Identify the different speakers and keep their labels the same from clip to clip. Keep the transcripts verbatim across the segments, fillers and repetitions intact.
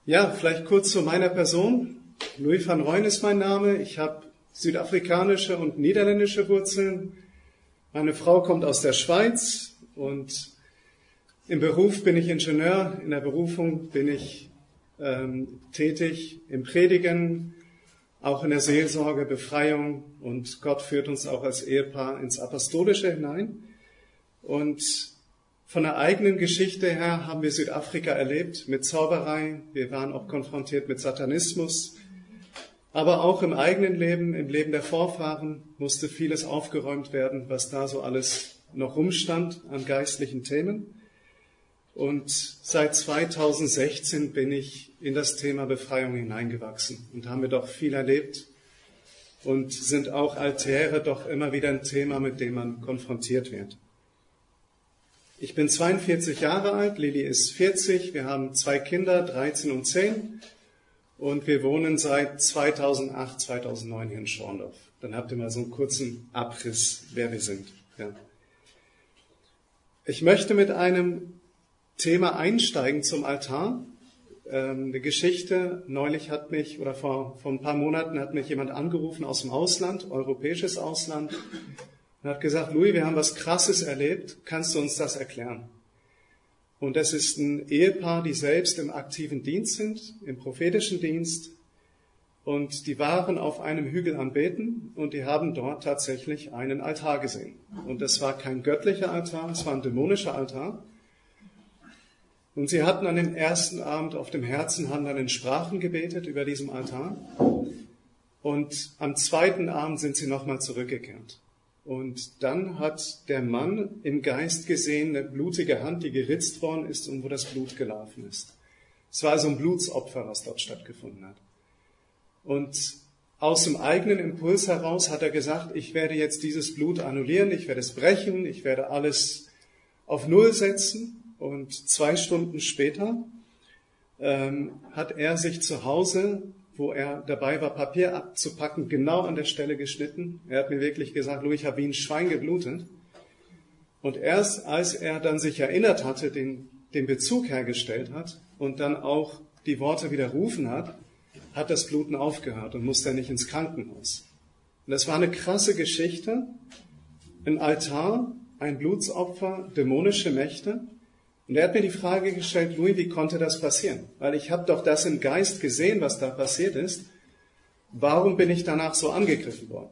Speaker 1: Ja, vielleicht kurz zu meiner Person. Louis van Rooyen ist mein Name. Ich habe südafrikanische und niederländische Wurzeln. Meine Frau kommt aus der Schweiz und im Beruf bin ich Ingenieur. In der Berufung bin ich ähm, tätig im Predigen, auch in der Seelsorge, Befreiung, und Gott führt uns auch als Ehepaar ins Apostolische hinein. Und von der eigenen Geschichte her haben wir Südafrika erlebt mit Zauberei. Wir waren auch konfrontiert mit Satanismus. Aber auch im eigenen Leben, im Leben der Vorfahren, musste vieles aufgeräumt werden, was da so alles noch rumstand an geistlichen Themen. Und seit zweitausendsechzehn bin ich in das Thema Befreiung hineingewachsen und haben wir doch viel erlebt und sind auch Altäre doch immer wieder ein Thema, mit dem man konfrontiert wird. Ich bin zweiundvierzig Jahre alt, Lili ist vierzig, wir haben zwei Kinder, dreizehn und zehn, und wir wohnen seit zweitausendacht, zweitausendneun hier in Schorndorf. Dann habt ihr mal so einen kurzen Abriss, wer wir sind. Ja. Ich möchte mit einem Thema einsteigen zum Altar. Ähm, eine Geschichte, neulich hat mich, oder vor, vor ein paar Monaten hat mich jemand angerufen aus dem Ausland, europäisches Ausland, und hat gesagt, Louis, wir haben was Krasses erlebt, kannst du uns das erklären? Und das ist ein Ehepaar, die selbst im aktiven Dienst sind, im prophetischen Dienst, und die waren auf einem Hügel am Beten und die haben dort tatsächlich einen Altar gesehen. Und das war kein göttlicher Altar, es war ein dämonischer Altar. Und sie hatten an dem ersten Abend auf dem Herzen, haben dann in Sprachen gebetet über diesem Altar. Und am zweiten Abend sind sie nochmal zurückgekehrt. Und dann hat der Mann im Geist gesehen, eine blutige Hand, die geritzt worden ist und wo das Blut gelaufen ist. Es war also ein Blutsopfer, was dort stattgefunden hat. Und aus dem eigenen Impuls heraus hat er gesagt, ich werde jetzt dieses Blut annullieren, ich werde es brechen, ich werde alles auf Null setzen. Und zwei Stunden später ähm, hat er sich zu Hause, wo er dabei war, Papier abzupacken, genau an der Stelle geschnitten. Er hat mir wirklich gesagt, Louis, ich habe wie ein Schwein geblutet. Und erst als er dann sich erinnert hatte, den, den Bezug hergestellt hat und dann auch die Worte widerrufen hat, hat das Bluten aufgehört und musste nicht ins Krankenhaus. Und das war eine krasse Geschichte. Ein Altar, ein Blutsopfer, dämonische Mächte. Und er hat mir die Frage gestellt, Louis, wie konnte das passieren? Weil ich habe doch das im Geist gesehen, was da passiert ist. Warum bin ich danach so angegriffen worden?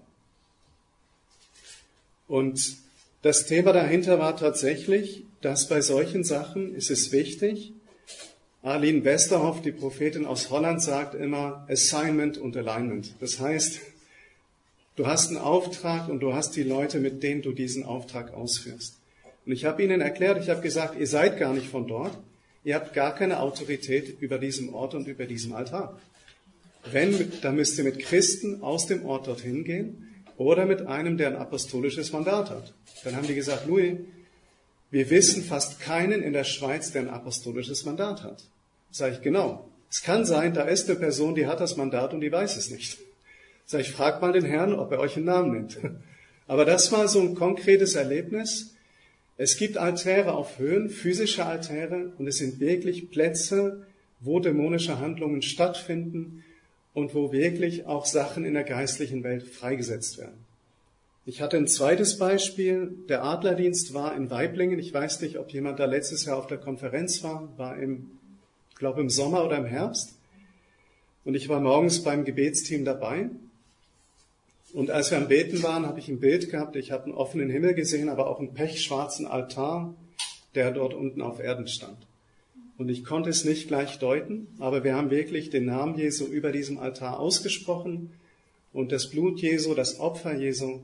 Speaker 1: Und das Thema dahinter war tatsächlich, dass bei solchen Sachen ist es wichtig, Arlene Westerhoff, die Prophetin aus Holland, sagt immer Assignment und Alignment. Das heißt, du hast einen Auftrag und du hast die Leute, mit denen du diesen Auftrag ausführst. Und ich habe ihnen erklärt, ich habe gesagt, ihr seid gar nicht von dort, ihr habt gar keine Autorität über diesem Ort und über diesem Altar. Wenn, dann müsst ihr mit Christen aus dem Ort dorthin gehen oder mit einem, der ein apostolisches Mandat hat. Dann haben die gesagt, Louis, wir wissen fast keinen in der Schweiz, der ein apostolisches Mandat hat. Sag ich, genau. Es kann sein, da ist eine Person, die hat das Mandat und die weiß es nicht. Sag ich, fragt mal den Herrn, ob er euch einen Namen nennt. Aber das war so ein konkretes Erlebnis. Es gibt Altäre auf Höhen, physische Altäre, und es sind wirklich Plätze, wo dämonische Handlungen stattfinden und wo wirklich auch Sachen in der geistlichen Welt freigesetzt werden. Ich hatte ein zweites Beispiel. Der Adlerdienst war in Waiblingen. Ich weiß nicht, ob jemand da letztes Jahr auf der Konferenz war, war im, ich glaube im Sommer oder im Herbst. Und ich war morgens beim Gebetsteam dabei. Und als wir am Beten waren, habe ich ein Bild gehabt. Ich habe einen offenen Himmel gesehen, aber auch einen pechschwarzen Altar, der dort unten auf Erden stand. Und ich konnte es nicht gleich deuten, aber wir haben wirklich den Namen Jesu über diesem Altar ausgesprochen und das Blut Jesu, das Opfer Jesu.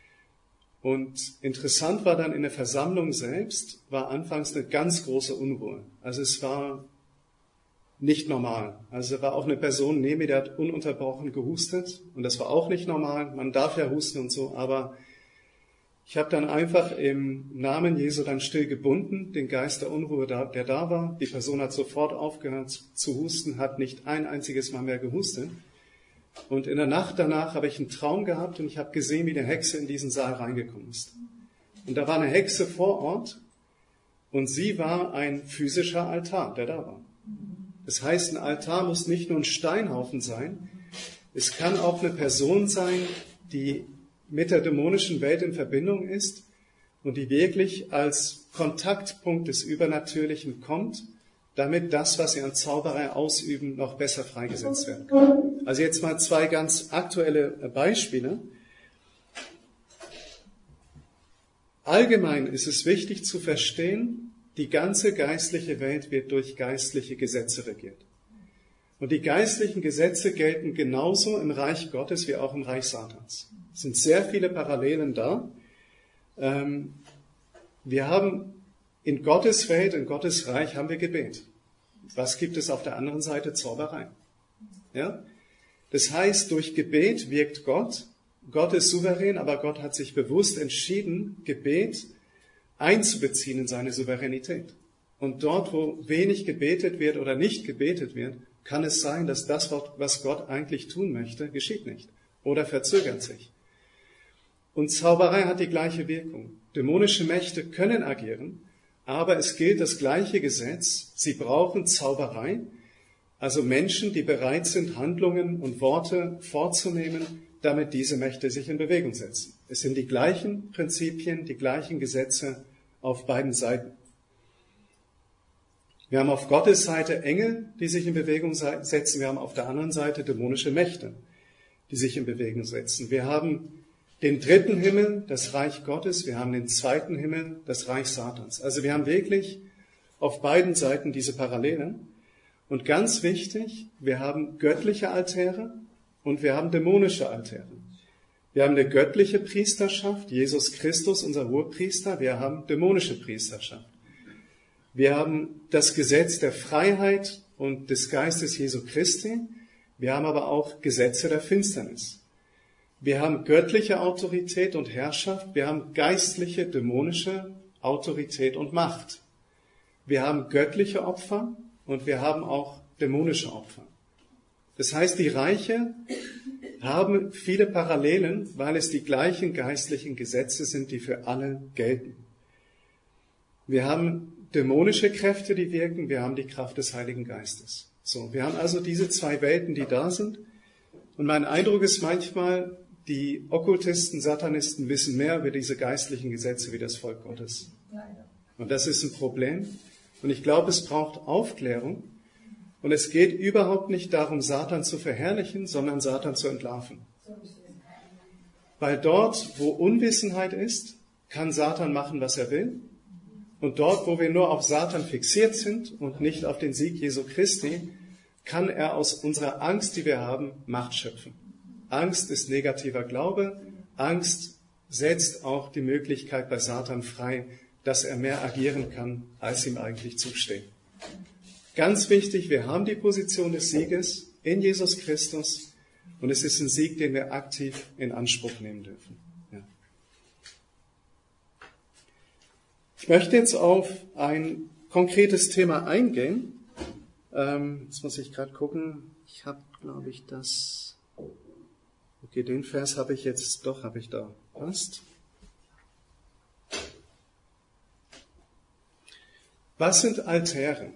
Speaker 1: Und interessant war dann in der Versammlung selbst, war anfangs eine ganz große Unruhe. Also es war nicht normal. Also war auch eine Person neben mir, der hat ununterbrochen gehustet und das war auch nicht normal. Man darf ja husten und so, aber ich habe dann einfach im Namen Jesu dann still gebunden, den Geist der Unruhe, der da war. Die Person hat sofort aufgehört zu husten, hat nicht ein einziges Mal mehr gehustet. Und in der Nacht danach habe ich einen Traum gehabt und ich habe gesehen, wie eine Hexe in diesen Saal reingekommen ist. Und da war eine Hexe vor Ort und sie war ein physischer Altar, der da war. Das heißt, ein Altar muss nicht nur ein Steinhaufen sein, es kann auch eine Person sein, die mit der dämonischen Welt in Verbindung ist und die wirklich als Kontaktpunkt des Übernatürlichen kommt, damit das, was sie an Zauberei ausüben, noch besser freigesetzt werden kann. Also jetzt mal zwei ganz aktuelle Beispiele. Allgemein ist es wichtig zu verstehen, die ganze geistliche Welt wird durch geistliche Gesetze regiert. Und die geistlichen Gesetze gelten genauso im Reich Gottes wie auch im Reich Satans. Es sind sehr viele Parallelen da. Wir haben in Gottes Welt, in Gottes Reich haben wir Gebet. Was gibt es auf der anderen Seite? Zauberei. Ja? Das heißt, durch Gebet wirkt Gott. Gott ist souverän, aber Gott hat sich bewusst entschieden, Gebet einzubeziehen in seine Souveränität. Und dort, wo wenig gebetet wird oder nicht gebetet wird, kann es sein, dass das, was Gott eigentlich tun möchte, geschieht nicht oder verzögert sich. Und Zauberei hat die gleiche Wirkung. Dämonische Mächte können agieren, aber es gilt das gleiche Gesetz. Sie brauchen Zauberei, also Menschen, die bereit sind, Handlungen und Worte vorzunehmen, damit diese Mächte sich in Bewegung setzen. Es sind die gleichen Prinzipien, die gleichen Gesetze auf beiden Seiten. Wir haben auf Gottes Seite Engel, die sich in Bewegung setzen. Wir haben auf der anderen Seite dämonische Mächte, die sich in Bewegung setzen. Wir haben den dritten Himmel, das Reich Gottes. Wir haben den zweiten Himmel, das Reich Satans. Also wir haben wirklich auf beiden Seiten diese Parallelen. Und ganz wichtig, wir haben göttliche Altäre und wir haben dämonische Altäre. Wir haben eine göttliche Priesterschaft, Jesus Christus, unser Hohepriester. Wir haben dämonische Priesterschaft. Wir haben das Gesetz der Freiheit und des Geistes Jesu Christi. Wir haben aber auch Gesetze der Finsternis. Wir haben göttliche Autorität und Herrschaft. Wir haben geistliche, dämonische Autorität und Macht. Wir haben göttliche Opfer und wir haben auch dämonische Opfer. Das heißt, die Reiche haben viele Parallelen, weil es die gleichen geistlichen Gesetze sind, die für alle gelten. Wir haben dämonische Kräfte, die wirken, wir haben die Kraft des Heiligen Geistes. So, wir haben also diese zwei Welten, die da sind. Und mein Eindruck ist manchmal, die Okkultisten, Satanisten wissen mehr über diese geistlichen Gesetze wie das Volk Gottes. Und das ist ein Problem. Und ich glaube, es braucht Aufklärung. Und es geht überhaupt nicht darum, Satan zu verherrlichen, sondern Satan zu entlarven. Weil dort, wo Unwissenheit ist, kann Satan machen, was er will. Und dort, wo wir nur auf Satan fixiert sind und nicht auf den Sieg Jesu Christi, kann er aus unserer Angst, die wir haben, Macht schöpfen. Angst ist negativer Glaube. Angst setzt auch die Möglichkeit bei Satan frei, dass er mehr agieren kann, als ihm eigentlich zusteht. Ganz wichtig, wir haben die Position des Sieges in Jesus Christus und es ist ein Sieg, den wir aktiv in Anspruch nehmen dürfen. Ja. Ich möchte jetzt auf ein konkretes Thema eingehen. Ähm, jetzt muss ich gerade gucken. Ich habe, glaube ich, das... Okay, den Vers habe ich jetzt, doch, habe ich da. Passt. Was sind Altäre?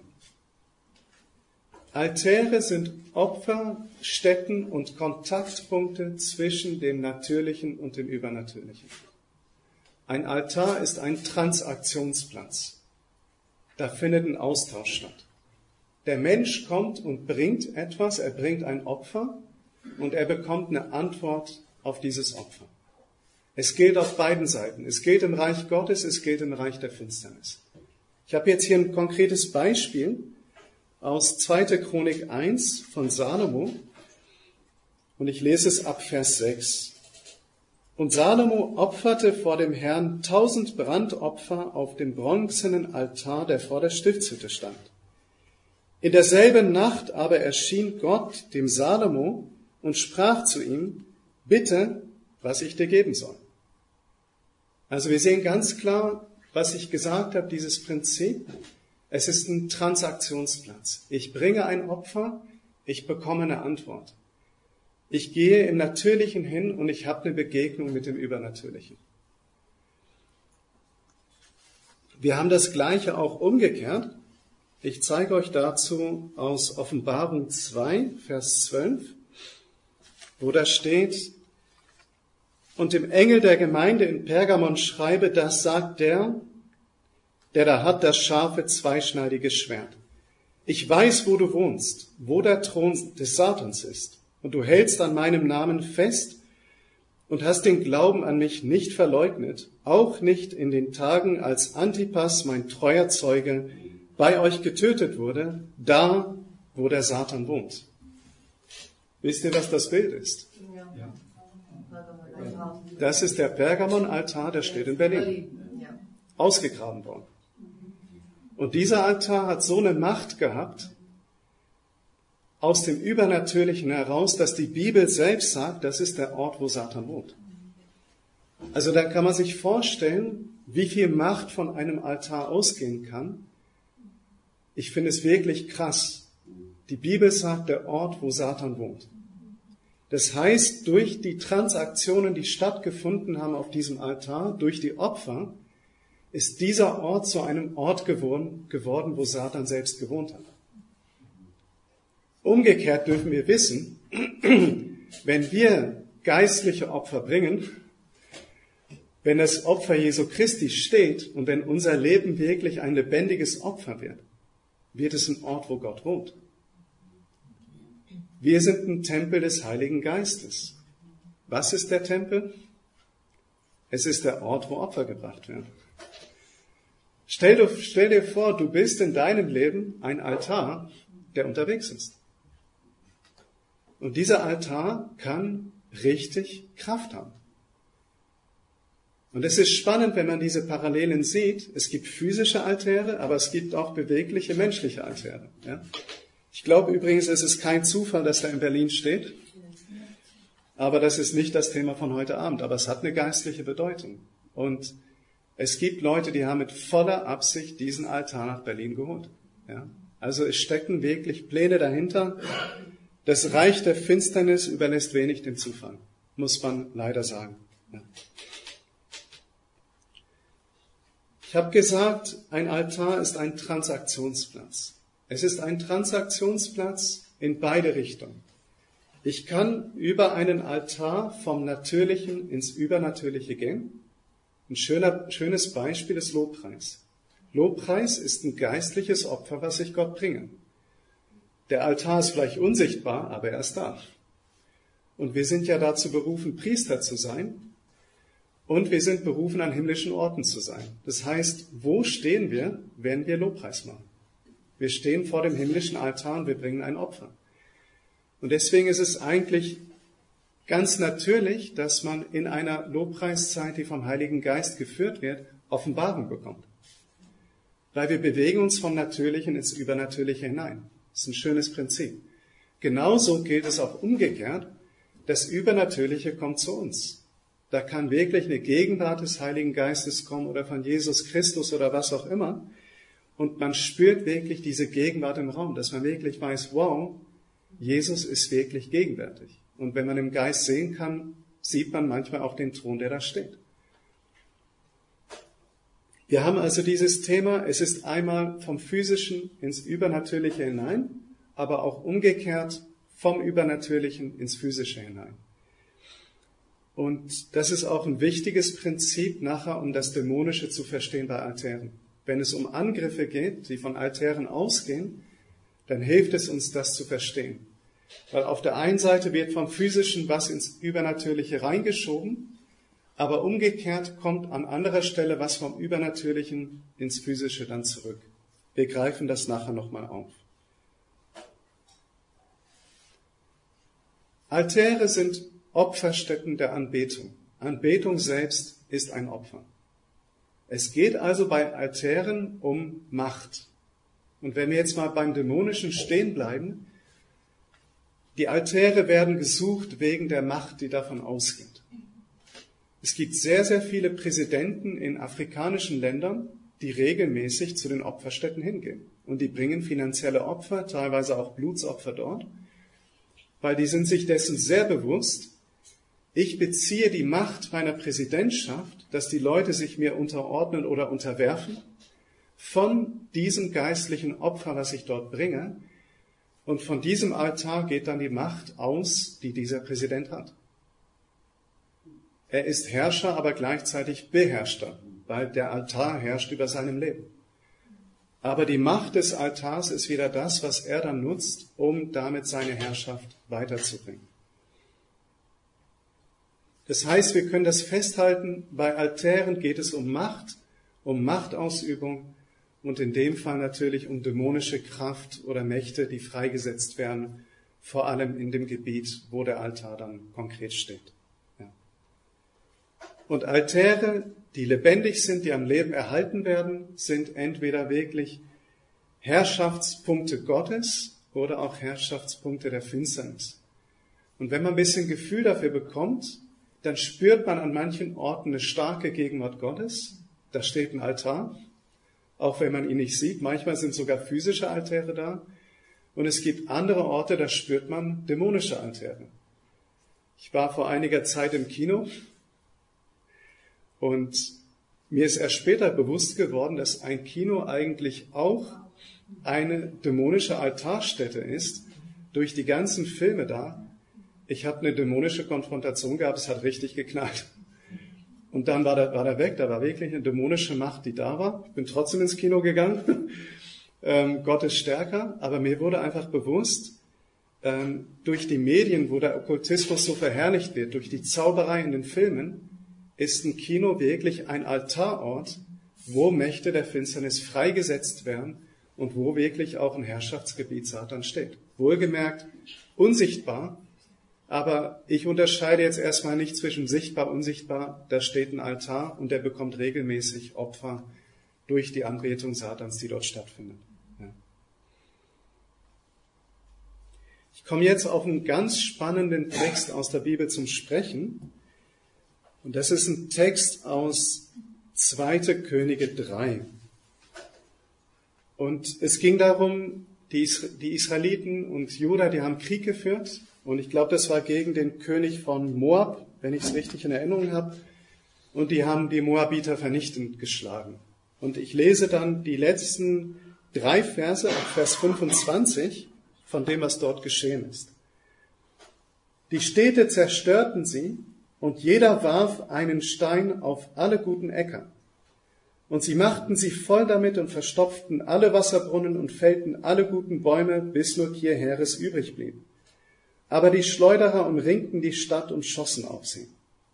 Speaker 1: Altäre sind Opferstätten und Kontaktpunkte zwischen dem Natürlichen und dem Übernatürlichen. Ein Altar ist ein Transaktionsplatz. Da findet ein Austausch statt. Der Mensch kommt und bringt etwas, er bringt ein Opfer und er bekommt eine Antwort auf dieses Opfer. Es gilt auf beiden Seiten. Es gilt im Reich Gottes, es gilt im Reich der Finsternis. Ich habe jetzt hier ein konkretes Beispiel aus zweiter Chronik eins von Salomo und ich lese es ab Vers sechs. Und Salomo opferte vor dem Herrn tausend Brandopfer auf dem bronzenen Altar, der vor der Stiftshütte stand. In derselben Nacht aber erschien Gott dem Salomo und sprach zu ihm, bitte, was ich dir geben soll. Also wir sehen ganz klar, was ich gesagt habe, dieses Prinzip. Es ist ein Transaktionsplatz. Ich bringe ein Opfer, ich bekomme eine Antwort. Ich gehe im Natürlichen hin und ich habe eine Begegnung mit dem Übernatürlichen. Wir haben das Gleiche auch umgekehrt. Ich zeige euch dazu aus Offenbarung zwei, Vers zwölf, wo da steht: Und dem Engel der Gemeinde in Pergamon schreibe, das sagt der, der da hat das scharfe, zweischneidige Schwert. Ich weiß, wo du wohnst, wo der Thron des Satans ist. Und du hältst an meinem Namen fest und hast den Glauben an mich nicht verleugnet, auch nicht in den Tagen, als Antipas, mein treuer Zeuge, bei euch getötet wurde, da, wo der Satan wohnt. Wisst ihr, was das Bild ist?
Speaker 2: Ja.
Speaker 1: Das ist der Pergamon-Altar, der steht in Berlin. Ausgegraben worden. Und dieser Altar hat so eine Macht gehabt, aus dem Übernatürlichen heraus, dass die Bibel selbst sagt, das ist der Ort, wo Satan wohnt. Also da kann man sich vorstellen, wie viel Macht von einem Altar ausgehen kann. Ich finde es wirklich krass. Die Bibel sagt, der Ort, wo Satan wohnt. Das heißt, durch die Transaktionen, die stattgefunden haben auf diesem Altar, durch die Opfer, ist dieser Ort zu einem Ort geworden, geworden, wo Satan selbst gewohnt hat. Umgekehrt dürfen wir wissen, wenn wir geistliche Opfer bringen, wenn das Opfer Jesu Christi steht und wenn unser Leben wirklich ein lebendiges Opfer wird, wird es ein Ort, wo Gott wohnt. Wir sind ein Tempel des Heiligen Geistes. Was ist der Tempel? Es ist der Ort, wo Opfer gebracht werden. Stell, du, stell dir vor, du bist in deinem Leben ein Altar, der unterwegs ist. Und dieser Altar kann richtig Kraft haben. Und es ist spannend, wenn man diese Parallelen sieht. Es gibt physische Altäre, aber es gibt auch bewegliche menschliche Altäre. Ja? Ich glaube übrigens, es ist kein Zufall, dass da in Berlin steht. Aber das ist nicht das Thema von heute Abend. Aber es hat eine geistliche Bedeutung. Und es gibt Leute, die haben mit voller Absicht diesen Altar nach Berlin geholt. Ja? Also es stecken wirklich Pläne dahinter. Das Reich der Finsternis überlässt wenig dem Zufall, muss man leider sagen. Ja. Ich habe gesagt, ein Altar ist ein Transaktionsplatz. Es ist ein Transaktionsplatz in beide Richtungen. Ich kann über einen Altar vom Natürlichen ins Übernatürliche gehen. Ein schöner, schönes Beispiel ist Lobpreis. Lobpreis ist ein geistliches Opfer, was ich Gott bringe. Der Altar ist vielleicht unsichtbar, aber er ist da. Und wir sind ja dazu berufen, Priester zu sein. Und wir sind berufen, an himmlischen Orten zu sein. Das heißt, wo stehen wir, wenn wir Lobpreis machen? Wir stehen vor dem himmlischen Altar und wir bringen ein Opfer. Und deswegen ist es eigentlich ganz natürlich, dass man in einer Lobpreiszeit, die vom Heiligen Geist geführt wird, Offenbarung bekommt. Weil wir bewegen uns vom Natürlichen ins Übernatürliche hinein. Das ist ein schönes Prinzip. Genauso gilt es auch umgekehrt. Das Übernatürliche kommt zu uns. Da kann wirklich eine Gegenwart des Heiligen Geistes kommen oder von Jesus Christus oder was auch immer. Und man spürt wirklich diese Gegenwart im Raum, dass man wirklich weiß, wow, Jesus ist wirklich gegenwärtig. Und wenn man im Geist sehen kann, sieht man manchmal auch den Thron, der da steht. Wir haben also dieses Thema, es ist einmal vom Physischen ins Übernatürliche hinein, aber auch umgekehrt vom Übernatürlichen ins Physische hinein. Und das ist auch ein wichtiges Prinzip nachher, um das Dämonische zu verstehen bei Altären. Wenn es um Angriffe geht, die von Altären ausgehen, dann hilft es uns, das zu verstehen. Weil auf der einen Seite wird vom Physischen was ins Übernatürliche reingeschoben, aber umgekehrt kommt an anderer Stelle was vom Übernatürlichen ins Physische dann zurück. Wir greifen das nachher nochmal auf. Altäre sind Opferstätten der Anbetung. Anbetung selbst ist ein Opfer. Es geht also bei Altären um Macht. Und wenn wir jetzt mal beim Dämonischen stehen bleiben, die Altäre werden gesucht wegen der Macht, die davon ausgeht. Es gibt sehr, sehr viele Präsidenten in afrikanischen Ländern, die regelmäßig zu den Opferstätten hingehen. Und die bringen finanzielle Opfer, teilweise auch Blutsopfer dort, weil die sind sich dessen sehr bewusst, ich beziehe die Macht meiner Präsidentschaft, dass die Leute sich mir unterordnen oder unterwerfen, von diesem geistlichen Opfer, was ich dort bringe. Und von diesem Altar geht dann die Macht aus, die dieser Präsident hat. Er ist Herrscher, aber gleichzeitig Beherrschter, weil der Altar herrscht über seinem Leben. Aber die Macht des Altars ist wieder das, was er dann nutzt, um damit seine Herrschaft weiterzubringen. Das heißt, wir können das festhalten, bei Altären geht es um Macht, um Machtausübung und in dem Fall natürlich um dämonische Kraft oder Mächte, die freigesetzt werden, vor allem in dem Gebiet, wo der Altar dann konkret steht. Ja. Und Altäre, die lebendig sind, die am Leben erhalten werden, sind entweder wirklich Herrschaftspunkte Gottes oder auch Herrschaftspunkte der Finsternis. Und wenn man ein bisschen Gefühl dafür bekommt, dann spürt man an manchen Orten eine starke Gegenwart Gottes. Da steht ein Altar, auch wenn man ihn nicht sieht. Manchmal sind sogar physische Altäre da. Und es gibt andere Orte, da spürt man dämonische Altäre. Ich war vor einiger Zeit im Kino und mir ist erst später bewusst geworden, dass ein Kino eigentlich auch eine dämonische Altarstätte ist. Durch die ganzen Filme da. Ich habe eine dämonische Konfrontation gehabt, es hat richtig geknallt. Und dann war der, war der weg, da war wirklich eine dämonische Macht, die da war. Ich bin trotzdem ins Kino gegangen. ähm, Gott ist stärker, aber mir wurde einfach bewusst, ähm, durch die Medien, wo der Okkultismus so verherrlicht wird, durch die Zauberei in den Filmen, ist ein Kino wirklich ein Altarort, wo Mächte der Finsternis freigesetzt werden und wo wirklich auch ein Herrschaftsgebiet Satan steht. Wohlgemerkt, unsichtbar, aber ich unterscheide jetzt erstmal nicht zwischen sichtbar und unsichtbar. Da steht ein Altar und der bekommt regelmäßig Opfer durch die Anbetung Satans, die dort stattfindet. Ja. Ich komme jetzt auf einen ganz spannenden Text aus der Bibel zum Sprechen. Und das ist ein Text aus zweite Könige drei. Und es ging darum, die Israeliten und Juda, die haben Krieg geführt. Und ich glaube, das war gegen den König von Moab, wenn ich es richtig in Erinnerung habe. Und die haben die Moabiter vernichtend geschlagen. Und ich lese dann die letzten drei Verse, ab Vers fünfundzwanzig, von dem, was dort geschehen ist. Die Städte zerstörten sie, und jeder warf einen Stein auf alle guten Äcker. Und sie machten sie voll damit und verstopften alle Wasserbrunnen und fällten alle guten Bäume, bis nur Kirheres übrig blieb. Aber die Schleuderer umringten die Stadt und schossen auf sie.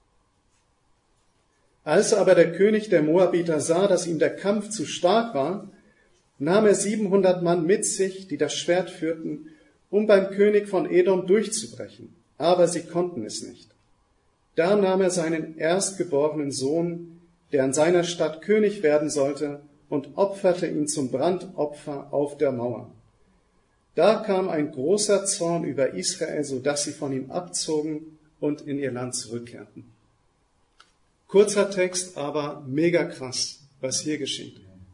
Speaker 1: Als aber der König der Moabiter sah, dass ihm der Kampf zu stark war, nahm er siebenhundert Mann mit sich, die das Schwert führten, um beim König von Edom durchzubrechen. Aber sie konnten es nicht. Da nahm er seinen erstgeborenen Sohn, der an seiner Stadt König werden sollte, und opferte ihn zum Brandopfer auf der Mauer. Da kam ein großer Zorn über Israel, so dass sie von ihm abzogen und in ihr Land zurückkehrten. Kurzer Text, aber mega krass, was hier geschieht.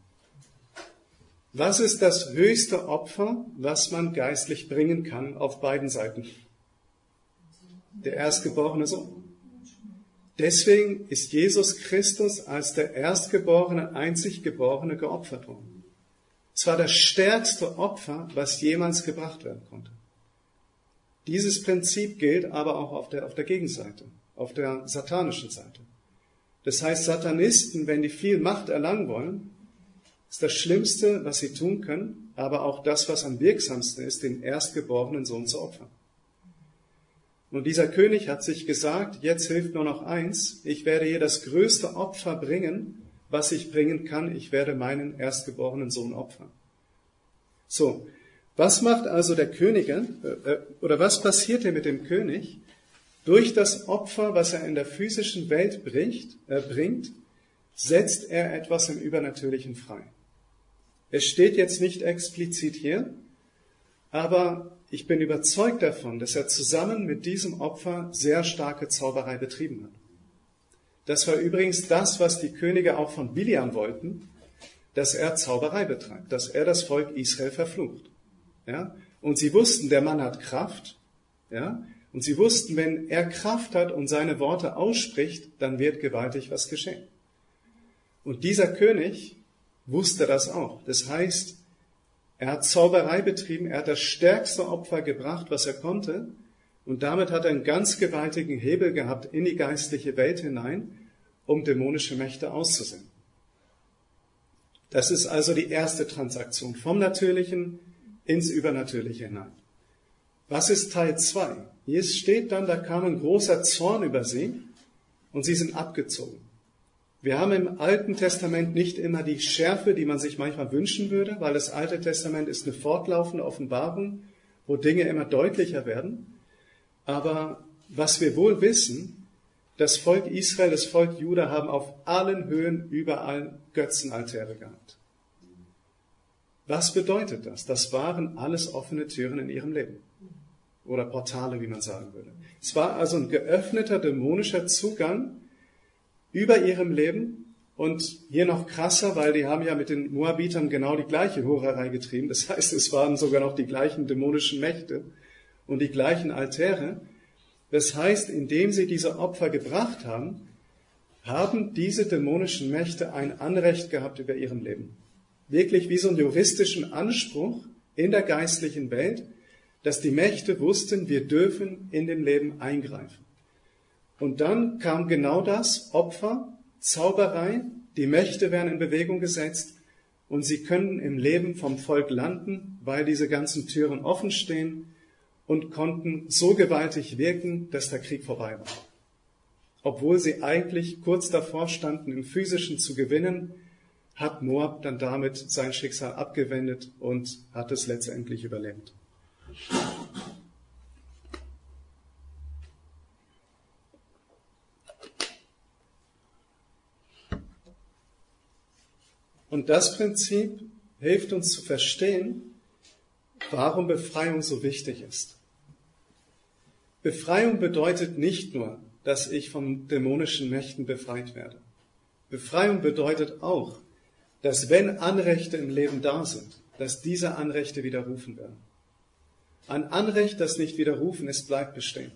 Speaker 1: Was ist das höchste Opfer, was man geistlich bringen kann auf beiden Seiten? Der erstgeborene Sohn. Deswegen ist Jesus Christus als der Erstgeborene, Einziggeborene geopfert worden. Es war das stärkste Opfer, was jemals gebracht werden konnte. Dieses Prinzip gilt aber auch auf der, auf der Gegenseite, auf der satanischen Seite. Das heißt, Satanisten, wenn die viel Macht erlangen wollen, ist das Schlimmste, was sie tun können, aber auch das, was am wirksamsten ist, den erstgeborenen Sohn zu opfern. Und dieser König hat sich gesagt, jetzt hilft nur noch eins, ich werde hier das größte Opfer bringen, was ich bringen kann, ich werde meinen erstgeborenen Sohn opfern. So, was macht also der König, äh, oder was passiert hier mit dem König? Durch das Opfer, was er in der physischen Welt bringt, äh, bringt, setzt er etwas im Übernatürlichen frei. Es steht jetzt nicht explizit hier, aber ich bin überzeugt davon, dass er zusammen mit diesem Opfer sehr starke Zauberei betrieben hat. Das war übrigens das, was die Könige auch von Biliam wollten, dass er Zauberei betreibt, dass er das Volk Israel verflucht. Ja? Und sie wussten, der Mann hat Kraft. Ja? Und sie wussten, wenn er Kraft hat und seine Worte ausspricht, dann wird gewaltig was geschehen. Und dieser König wusste das auch. Das heißt, er hat Zauberei betrieben, er hat das stärkste Opfer gebracht, was er konnte, und damit hat er einen ganz gewaltigen Hebel gehabt in die geistliche Welt hinein, um dämonische Mächte auszusenden. Das ist also die erste Transaktion, vom Natürlichen ins Übernatürliche hinein. Was ist Teil zwei? Hier steht dann, da kam ein großer Zorn über sie und sie sind abgezogen. Wir haben im Alten Testament nicht immer die Schärfe, die man sich manchmal wünschen würde, weil das Alte Testament ist eine fortlaufende Offenbarung, wo Dinge immer deutlicher werden. Aber was wir wohl wissen, das Volk Israel, das Volk Juda haben auf allen Höhen überall Götzenaltäre gehabt. Was bedeutet das? Das waren alles offene Türen in ihrem Leben. Oder Portale, wie man sagen würde. Es war also ein geöffneter dämonischer Zugang über ihrem Leben. Und hier noch krasser, weil die haben ja mit den Moabitern genau die gleiche Hurerei getrieben. Das heißt, es waren sogar noch die gleichen dämonischen Mächte und die gleichen Altäre. Das heißt, indem sie diese Opfer gebracht haben, haben diese dämonischen Mächte ein Anrecht gehabt über ihrem Leben. Wirklich wie so einen juristischen Anspruch in der geistlichen Welt, dass die Mächte wussten, wir dürfen in dem Leben eingreifen. Und dann kam genau das, Opfer, Zauberei, die Mächte werden in Bewegung gesetzt und sie können im Leben vom Volk landen, weil diese ganzen Türen offen stehen und konnten so gewaltig wirken, dass der Krieg vorbei war. Obwohl sie eigentlich kurz davor standen, im Physischen zu gewinnen, hat Moab dann damit sein Schicksal abgewendet und hat es letztendlich überlebt. Und das Prinzip hilft uns zu verstehen, warum Befreiung so wichtig ist. Befreiung bedeutet nicht nur, dass ich von dämonischen Mächten befreit werde. Befreiung bedeutet auch, dass wenn Anrechte im Leben da sind, dass diese Anrechte widerrufen werden. Ein Anrecht, das nicht widerrufen ist, bleibt bestehen.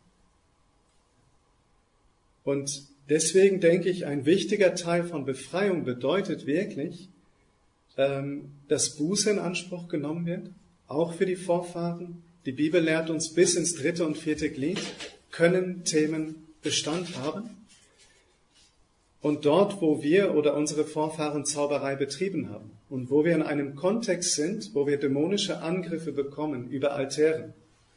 Speaker 1: Und deswegen denke ich, ein wichtiger Teil von Befreiung bedeutet wirklich, dass Buße in Anspruch genommen wird, auch für die Vorfahren. Die Bibel lehrt uns, bis ins dritte und vierte Glied können Themen Bestand haben. Und dort, wo wir oder unsere Vorfahren Zauberei betrieben haben und wo wir in einem Kontext sind, wo wir dämonische Angriffe bekommen über Altäre.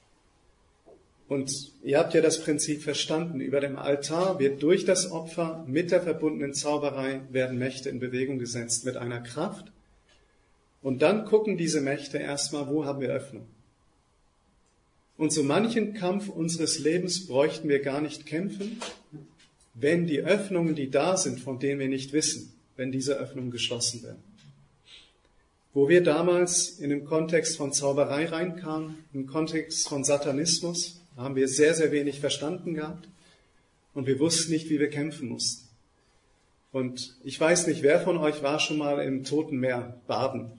Speaker 1: Und ihr habt ja das Prinzip verstanden, über dem Altar wird durch das Opfer mit der verbundenen Zauberei werden Mächte in Bewegung gesetzt mit einer Kraft. Und dann gucken diese Mächte erstmal, wo haben wir Öffnung. Und so manchen Kampf unseres Lebens bräuchten wir gar nicht kämpfen, wenn die Öffnungen, die da sind, von denen wir nicht wissen, wenn diese Öffnungen geschlossen werden. Wo wir damals in den Kontext von Zauberei reinkamen, im Kontext von Satanismus, haben wir sehr, sehr wenig verstanden gehabt und wir wussten nicht, wie wir kämpfen mussten. Und ich weiß nicht, wer von euch war schon mal im Toten Meer baden?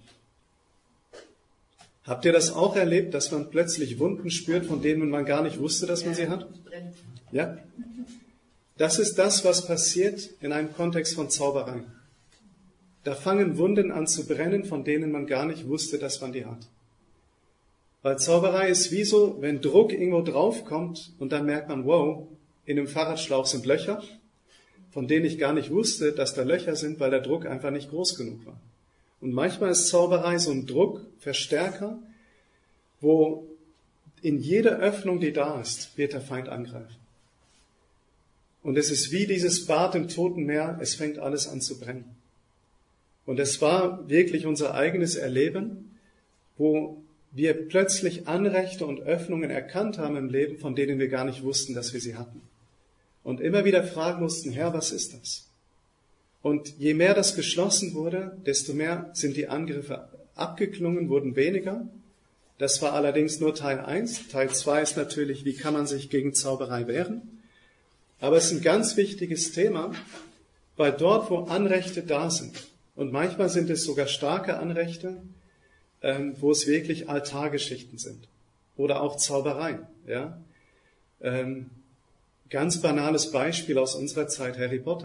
Speaker 1: Habt ihr das auch erlebt, dass man plötzlich Wunden spürt, von denen man gar nicht wusste, dass man sie hat? Ja? Das ist das, was passiert in einem Kontext von Zauberei. Da fangen Wunden an zu brennen, von denen man gar nicht wusste, dass man die hat. Weil Zauberei ist wie so, wenn Druck irgendwo draufkommt und dann merkt man, wow, in dem Fahrradschlauch sind Löcher, von denen ich gar nicht wusste, dass da Löcher sind, weil der Druck einfach nicht groß genug war. Und manchmal ist Zauberei so ein Druckverstärker, wo in jeder Öffnung, die da ist, wird der Feind angreifen. Und es ist wie dieses Bad im Toten Meer, es fängt alles an zu brennen. Und es war wirklich unser eigenes Erleben, wo wir plötzlich Anrechte und Öffnungen erkannt haben im Leben, von denen wir gar nicht wussten, dass wir sie hatten. Und immer wieder fragen mussten, Herr, was ist das? Und je mehr das geschlossen wurde, desto mehr sind die Angriffe abgeklungen, wurden weniger. Das war allerdings nur Teil eins. Teil zwei ist natürlich, wie kann man sich gegen Zauberei wehren? Aber es ist ein ganz wichtiges Thema, weil dort, wo Anrechte da sind, und manchmal sind es sogar starke Anrechte, ähm, wo es wirklich Altargeschichten sind oder auch Zauberei. Ja? Ähm, ganz banales Beispiel aus unserer Zeit, Harry Potter.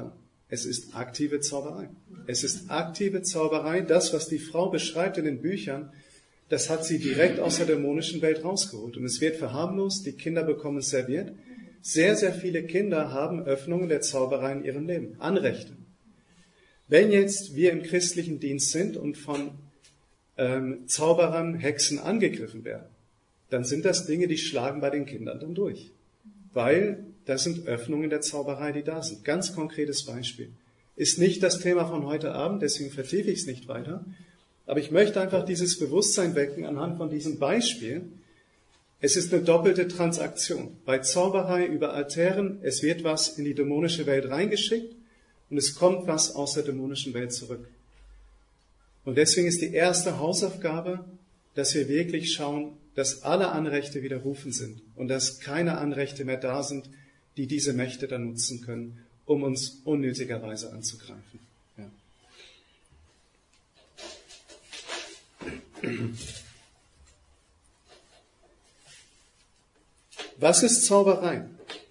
Speaker 1: Es ist aktive Zauberei. Es ist aktive Zauberei. Das, was die Frau beschreibt in den Büchern, das hat sie direkt aus der dämonischen Welt rausgeholt. Und es wird verharmlost, die Kinder bekommen es serviert. Sehr, sehr viele Kinder haben Öffnungen der Zauberei in ihrem Leben, Anrechte. Wenn jetzt wir im christlichen Dienst sind und von ähm, Zauberern, Hexen angegriffen werden, dann sind das Dinge, die schlagen bei den Kindern dann durch. Weil das sind Öffnungen der Zauberei, die da sind. Ganz konkretes Beispiel. Ist nicht das Thema von heute Abend, deswegen vertiefe ich es nicht weiter. Aber ich möchte einfach dieses Bewusstsein wecken anhand von diesem Beispiel. Es ist eine doppelte Transaktion. Bei Zauberei über Altären, es wird was in die dämonische Welt reingeschickt und es kommt was aus der dämonischen Welt zurück. Und deswegen ist die erste Hausaufgabe, dass wir wirklich schauen, dass alle Anrechte widerrufen sind und dass keine Anrechte mehr da sind, die diese Mächte dann nutzen können, um uns unnötigerweise anzugreifen. Ja. Was ist Zauberei?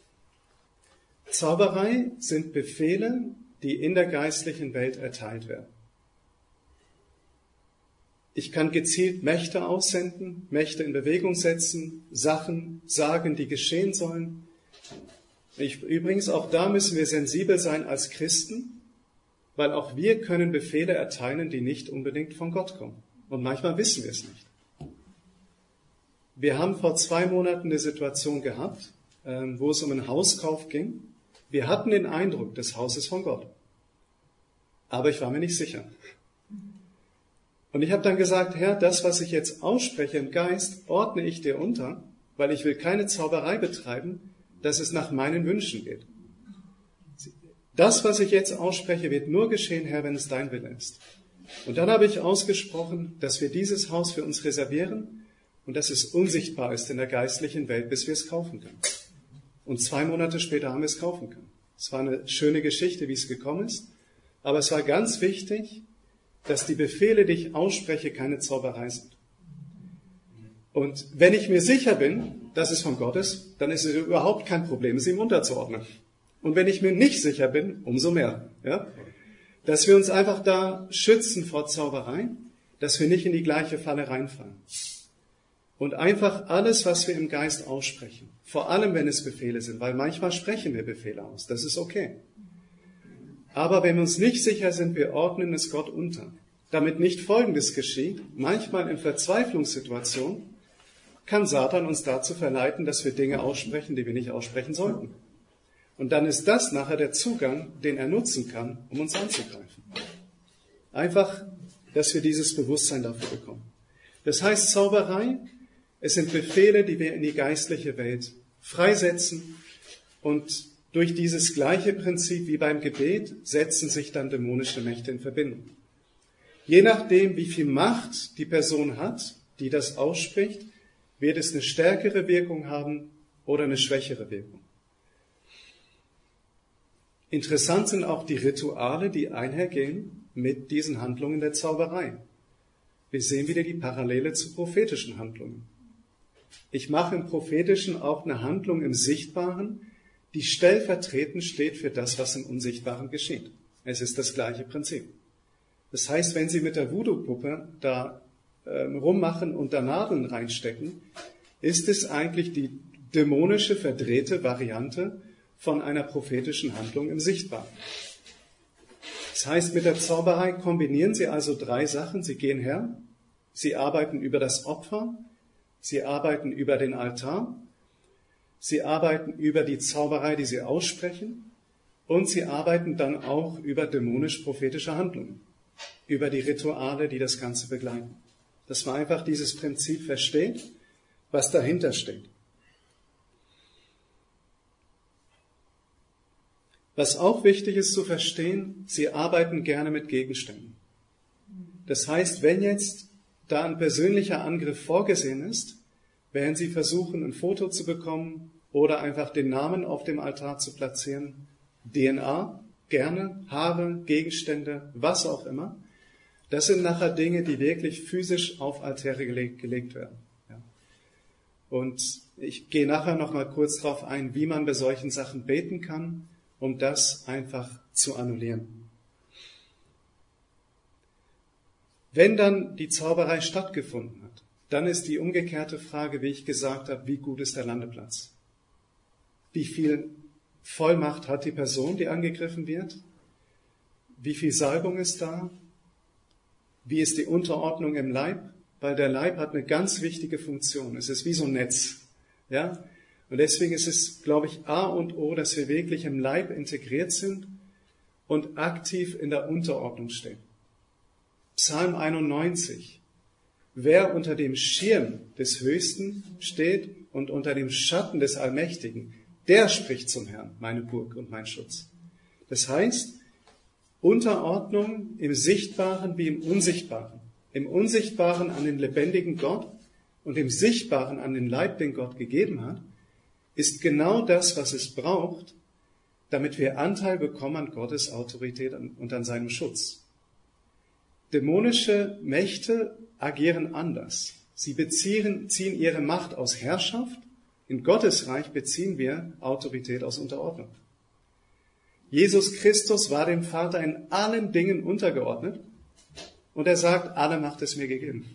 Speaker 1: Zauberei sind Befehle, die in der geistlichen Welt erteilt werden. Ich kann gezielt Mächte aussenden, Mächte in Bewegung setzen, Sachen sagen, die geschehen sollen. Ich, übrigens, auch da müssen wir sensibel sein als Christen, weil auch wir können Befehle erteilen, die nicht unbedingt von Gott kommen. Und manchmal wissen wir es nicht. Wir haben vor zwei Monaten eine Situation gehabt, wo es um einen Hauskauf ging. Wir hatten den Eindruck, das Haus ist von Gott. Aber ich war mir nicht sicher. Und ich habe dann gesagt, Herr, das, was ich jetzt ausspreche im Geist, ordne ich dir unter, weil ich will keine Zauberei betreiben, dass es nach meinen Wünschen geht. Das, was ich jetzt ausspreche, wird nur geschehen, Herr, wenn es dein Wille ist. Und dann habe ich ausgesprochen, dass wir dieses Haus für uns reservieren und dass es unsichtbar ist in der geistlichen Welt, bis wir es kaufen können. Und zwei Monate später haben wir es kaufen können. Es war eine schöne Geschichte, wie es gekommen ist, aber es war ganz wichtig, dass die Befehle, die ich ausspreche, keine Zauberei sind. Und wenn ich mir sicher bin, dass es von Gott ist, dann ist es überhaupt kein Problem, es ihm unterzuordnen. Und wenn ich mir nicht sicher bin, umso mehr. Ja? Dass wir uns einfach da schützen vor Zauberei, dass wir nicht in die gleiche Falle reinfallen. Und einfach alles, was wir im Geist aussprechen, vor allem wenn es Befehle sind, weil manchmal sprechen wir Befehle aus, das ist okay. Aber wenn wir uns nicht sicher sind, wir ordnen es Gott unter. Damit nicht Folgendes geschieht, manchmal in Verzweiflungssituationen kann Satan uns dazu verleiten, dass wir Dinge aussprechen, die wir nicht aussprechen sollten. Und dann ist das nachher der Zugang, den er nutzen kann, um uns anzugreifen. Einfach, dass wir dieses Bewusstsein dafür bekommen. Das heißt, Zauberei, es sind Befehle, die wir in die geistliche Welt freisetzen und durch dieses gleiche Prinzip wie beim Gebet setzen sich dann dämonische Mächte in Verbindung. Je nachdem, wie viel Macht die Person hat, die das ausspricht, wird es eine stärkere Wirkung haben oder eine schwächere Wirkung. Interessant sind auch die Rituale, die einhergehen mit diesen Handlungen der Zauberei. Wir sehen wieder die Parallele zu prophetischen Handlungen. Ich mache im Prophetischen auch eine Handlung im Sichtbaren, die stellvertretend steht für das, was im Unsichtbaren geschieht. Es ist das gleiche Prinzip. Das heißt, wenn Sie mit der Voodoo-Puppe da äh, rummachen und da Nadeln reinstecken, ist es eigentlich die dämonische, verdrehte Variante von einer prophetischen Handlung im Sichtbaren. Das heißt, mit der Zauberei kombinieren Sie also drei Sachen. Sie gehen her, Sie arbeiten über das Opfer, Sie arbeiten über den Altar, Sie arbeiten über die Zauberei, die Sie aussprechen, und Sie arbeiten dann auch über dämonisch-prophetische Handlungen, über die Rituale, die das Ganze begleiten. Dass man einfach dieses Prinzip versteht, was dahinter steht. Was auch wichtig ist zu verstehen, Sie arbeiten gerne mit Gegenständen. Das heißt, wenn jetzt da ein persönlicher Angriff vorgesehen ist, werden Sie versuchen, ein Foto zu bekommen oder einfach den Namen auf dem Altar zu platzieren, D N A, gerne, Haare, Gegenstände, was auch immer. Das sind nachher Dinge, die wirklich physisch auf Altäre gelegt, gelegt werden. Ja. Und ich gehe nachher noch mal kurz darauf ein, wie man bei solchen Sachen beten kann um das einfach zu annullieren. Wenn dann die Zauberei stattgefunden hat, dann ist die umgekehrte Frage, wie ich gesagt habe, wie gut ist der Landeplatz? Wie viel Vollmacht hat die Person, die angegriffen wird? Wie viel Salbung ist da? Wie ist die Unterordnung im Leib? Weil der Leib hat eine ganz wichtige Funktion. Es ist wie so ein Netz. Ja? Und deswegen ist es, glaube ich, A und O, dass wir wirklich im Leib integriert sind und aktiv in der Unterordnung stehen. Psalm einundneunzig. Wer unter dem Schirm des Höchsten steht und unter dem Schatten des Allmächtigen, der spricht zum Herrn, meine Burg und mein Schutz. Das heißt, Unterordnung im Sichtbaren wie im Unsichtbaren. Im Unsichtbaren an den lebendigen Gott und im Sichtbaren an den Leib, den Gott gegeben hat, ist genau das, was es braucht, damit wir Anteil bekommen an Gottes Autorität und an seinem Schutz. Dämonische Mächte agieren anders. Sie beziehen, ziehen ihre Macht aus Herrschaft. In Gottes Reich beziehen wir Autorität aus Unterordnung. Jesus Christus war dem Vater in allen Dingen untergeordnet und er sagt, alle Macht ist mir gegeben.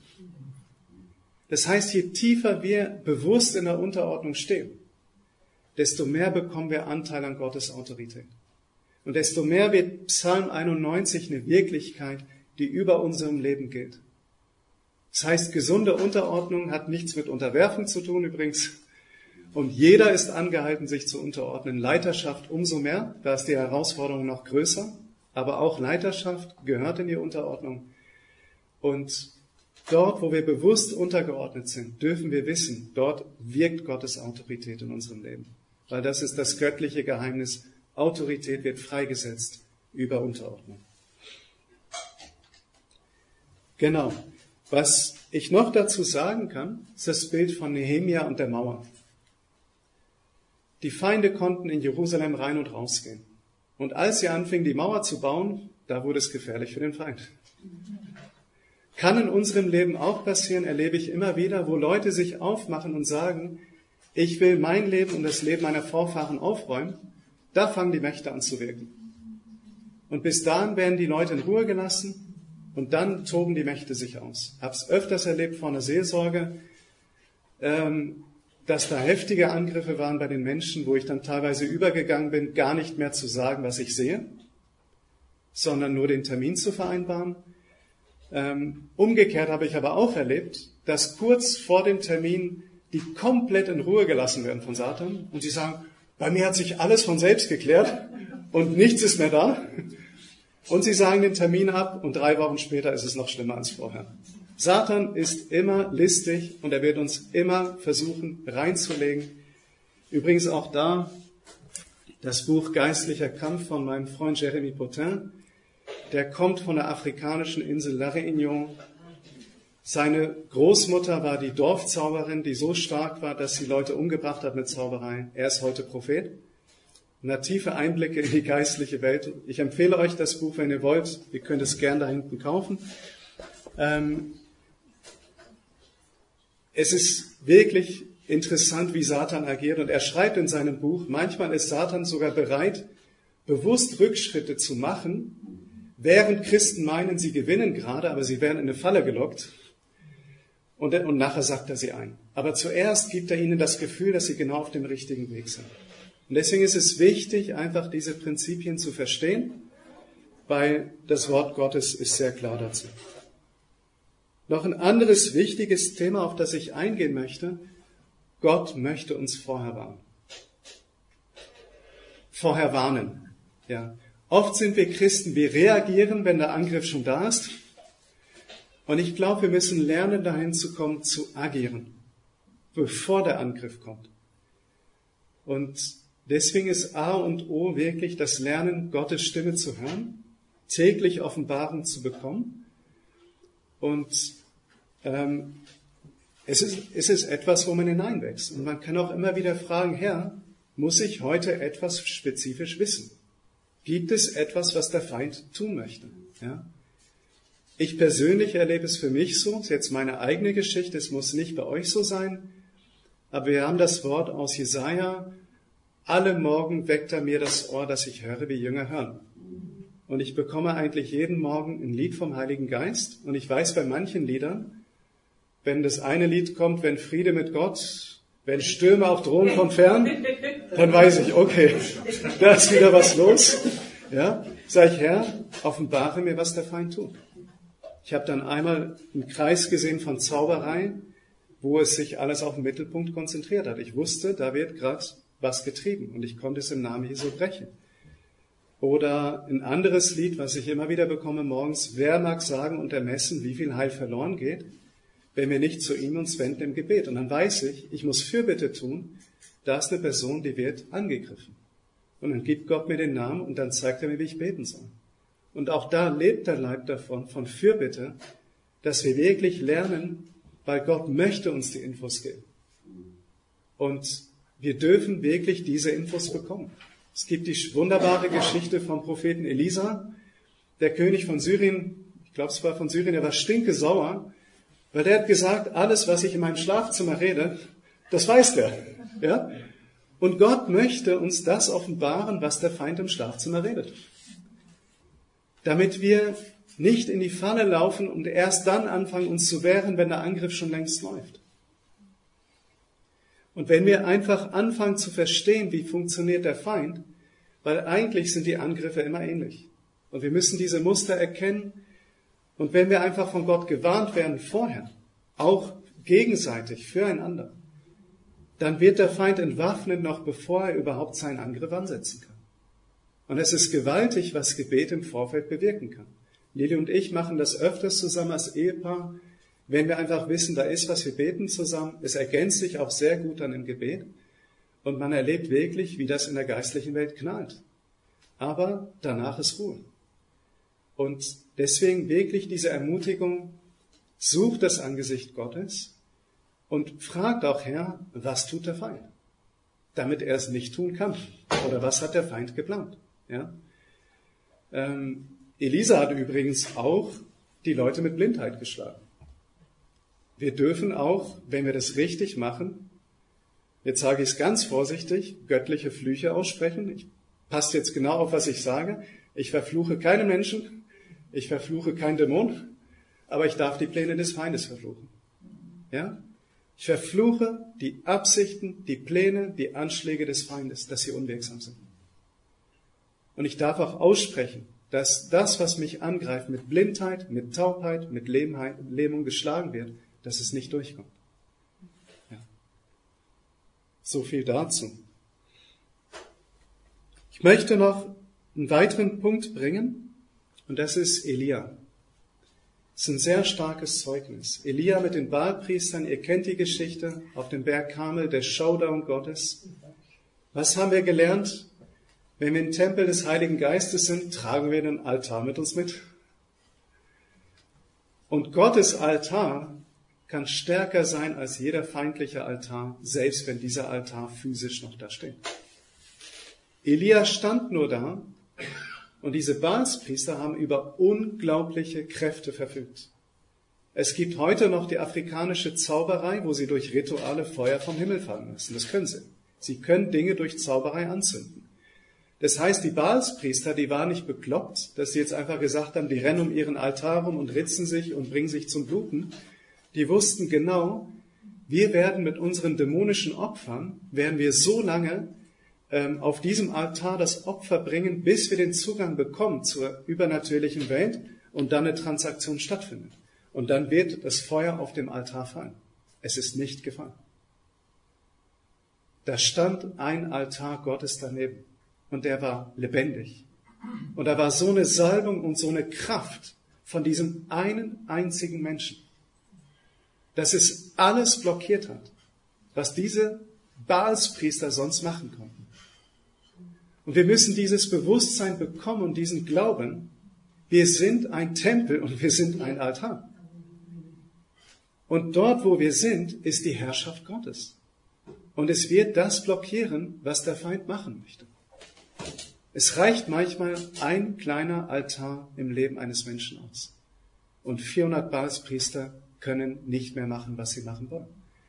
Speaker 1: Das heißt, je tiefer wir bewusst in der Unterordnung stehen, desto mehr bekommen wir Anteil an Gottes Autorität. Und desto mehr wird Psalm einundneunzig eine Wirklichkeit, die über unserem Leben geht. Das heißt, gesunde Unterordnung hat nichts mit Unterwerfung zu tun übrigens. Und jeder ist angehalten, sich zu unterordnen. Leiterschaft umso mehr, da ist die Herausforderung noch größer. Aber auch Leiterschaft gehört in die Unterordnung. Und dort, wo wir bewusst untergeordnet sind, dürfen wir wissen, dort wirkt Gottes Autorität in unserem Leben. Weil das ist das göttliche Geheimnis. Autorität wird freigesetzt über Unterordnung. Genau. Was ich noch dazu sagen kann, ist das Bild von Nehemia und der Mauer. Die Feinde konnten in Jerusalem rein und rausgehen. Und als sie anfingen, die Mauer zu bauen, da wurde es gefährlich für den Feind. Kann in unserem Leben auch passieren, erlebe ich immer wieder, wo Leute sich aufmachen und sagen, ich will mein Leben und das Leben meiner Vorfahren aufräumen. Da fangen die Mächte an zu wirken. Und bis dahin werden die Leute in Ruhe gelassen und dann toben die Mächte sich aus. Ich habe es öfters erlebt vor einer Seelsorge, ähm, dass da heftige Angriffe waren bei den Menschen, wo ich dann teilweise übergegangen bin, gar nicht mehr zu sagen, was ich sehe, sondern nur den Termin zu vereinbaren. Ähm, umgekehrt habe ich aber auch erlebt, dass kurz vor dem Termin die komplett in Ruhe gelassen werden von Satan und sie sagen, bei mir hat sich alles von selbst geklärt und nichts ist mehr da. Und sie sagen den Termin ab und drei Wochen später ist es noch schlimmer als vorher. Satan ist immer listig und er wird uns immer versuchen reinzulegen. Übrigens auch da das Buch Geistlicher Kampf von meinem Freund Jeremy Potin. Der kommt von der afrikanischen Insel La Réunion. Seine Großmutter war die Dorfzauberin, die so stark war, dass sie Leute umgebracht hat mit Zauberei. Er ist heute Prophet und hat tiefe Einblicke in die geistliche Welt. Ich empfehle euch das Buch, wenn ihr wollt. Ihr könnt es gern da hinten kaufen. Ähm, Es ist wirklich interessant, wie Satan agiert. Und er schreibt in seinem Buch, manchmal ist Satan sogar bereit, bewusst Rückschritte zu machen, während Christen meinen, sie gewinnen gerade, aber sie werden in eine Falle gelockt. Und, und nachher sagt er sie ein. Aber zuerst gibt er ihnen das Gefühl, dass sie genau auf dem richtigen Weg sind. Und deswegen ist es wichtig, einfach diese Prinzipien zu verstehen, weil das Wort Gottes ist sehr klar dazu. Noch ein anderes wichtiges Thema, auf das ich eingehen möchte. Gott möchte uns vorher warnen. Vorher warnen. Ja. Oft sind wir Christen, wir reagieren, wenn der Angriff schon da ist. Und ich glaube, wir müssen lernen, dahin zu kommen, zu agieren, bevor der Angriff kommt. Und deswegen ist A und O wirklich das Lernen, Gottes Stimme zu hören, täglich Offenbarung zu bekommen. Und ähm, es ist, es ist etwas, wo man hineinwächst. Und man kann auch immer wieder fragen, Herr, muss ich heute etwas spezifisch wissen? Gibt es etwas, was der Feind tun möchte? Ja? Ich persönlich erlebe es für mich so, das ist jetzt meine eigene Geschichte, es muss nicht bei euch so sein, aber wir haben das Wort aus Jesaja alle Morgen weckt er mir das Ohr, dass ich höre, wie Jünger hören. Und ich bekomme eigentlich jeden Morgen ein Lied vom Heiligen Geist. Und ich weiß bei manchen Liedern, wenn das eine Lied kommt, wenn Friede mit Gott, wenn Stürme auch drohen von fern, dann weiß ich, okay, da ist wieder was los. Ja, sag ich, Herr, offenbare mir, was der Feind tut. Ich habe dann einmal einen Kreis gesehen von Zauberei, wo es sich alles auf den Mittelpunkt konzentriert hat. Ich wusste, da wird gerade was getrieben und ich konnte es im Namen Jesu brechen. Oder ein anderes Lied, was ich immer wieder bekomme morgens: Wer mag sagen und ermessen, wie viel Heil verloren geht, wenn wir nicht zu ihm uns wenden im Gebet? Und dann weiß ich, ich muss Fürbitte tun, da ist eine Person, die wird angegriffen. Und dann gibt Gott mir den Namen und dann zeigt er mir, wie ich beten soll. Und auch da lebt der Leib davon, von Fürbitte, dass wir wirklich lernen, weil Gott möchte uns die Infos geben. Und wir dürfen wirklich diese Infos bekommen. Es gibt die wunderbare Geschichte vom Propheten Elisa, der König von Syrien, ich glaube es war von Syrien, der war stinkesauer, weil der hat gesagt, alles, was ich in meinem Schlafzimmer rede, das weiß der. Ja? Und Gott möchte uns das offenbaren, was der Feind im Schlafzimmer redet. Damit wir nicht in die Falle laufen und erst dann anfangen, uns zu wehren, wenn der Angriff schon längst läuft. Und wenn wir einfach anfangen zu verstehen, wie funktioniert der Feind, weil eigentlich sind die Angriffe immer ähnlich. Und wir müssen diese Muster erkennen. Und wenn wir einfach von Gott gewarnt werden vorher, auch gegenseitig füreinander, dann wird der Feind entwaffnet, noch bevor er überhaupt seinen Angriff ansetzen kann. Und es ist gewaltig, was Gebet im Vorfeld bewirken kann. Lili und ich machen das öfters zusammen als Ehepaar, wenn wir einfach wissen, da ist was, wir beten zusammen. Es ergänzt sich auch sehr gut dann im Gebet. Und man erlebt wirklich, wie das in der geistlichen Welt knallt. Aber danach ist Ruhe. Und deswegen wirklich diese Ermutigung, sucht das Angesicht Gottes und fragt auch, Herr, was tut der Feind? Damit er es nicht tun kann. Oder was hat der Feind geplant? Ja? Ähm, Elisa hat übrigens auch die Leute mit Blindheit geschlagen. Wir dürfen auch, wenn wir das richtig machen, jetzt sage ich es ganz vorsichtig, göttliche Flüche aussprechen. Ich passe jetzt genau auf, was ich sage. Ich verfluche keinen Menschen, ich verfluche keinen Dämon, aber ich darf die Pläne des Feindes verfluchen. Ja? Ich verfluche die Absichten, die Pläne, die Anschläge des Feindes, dass sie unwirksam sind. Und ich darf auch aussprechen, dass das, was mich angreift, mit Blindheit, mit Taubheit, mit Lähmung geschlagen wird, dass es nicht durchkommt. Ja. So viel dazu. Ich möchte noch einen weiteren Punkt bringen, und das ist Elia. Das ist ein sehr starkes Zeugnis. Elia mit den Baalpriestern, ihr kennt die Geschichte, auf dem Berg Karmel, der Showdown Gottes. Was haben wir gelernt? Wenn wir im Tempel des Heiligen Geistes sind, tragen wir den Altar mit uns mit. Und Gottes Altar kann stärker sein als jeder feindliche Altar, selbst wenn dieser Altar physisch noch da steht. Elia stand nur da und diese Baalspriester haben über unglaubliche Kräfte verfügt. Es gibt heute noch die afrikanische Zauberei, wo sie durch Rituale Feuer vom Himmel fallen lassen. Das können sie. Sie können Dinge durch Zauberei anzünden. Das heißt, die Baalspriester, die waren nicht bekloppt, dass sie jetzt einfach gesagt haben, die rennen um ihren Altar rum und ritzen sich und bringen sich zum Bluten. Die wussten genau, wir werden mit unseren dämonischen Opfern, werden wir so lange ähm, auf diesem Altar das Opfer bringen, bis wir den Zugang bekommen zur übernatürlichen Welt und dann eine Transaktion stattfindet. Und dann wird das Feuer auf dem Altar fallen. Es ist nicht gefallen. Da stand ein Altar Gottes daneben und der war lebendig. Und da war so eine Salbung und so eine Kraft von diesem einen einzigen Menschen, dass es alles blockiert hat, was diese Baalspriester sonst machen konnten. Und wir müssen dieses Bewusstsein bekommen und diesen Glauben, wir sind ein Tempel und wir sind ein Altar. Und dort, wo wir sind, ist die Herrschaft Gottes. Und es wird das blockieren, was der Feind machen möchte. Es reicht manchmal ein kleiner Altar im Leben eines Menschen aus. Und vierhundert Baalspriester können nicht mehr machen, was sie machen wollen.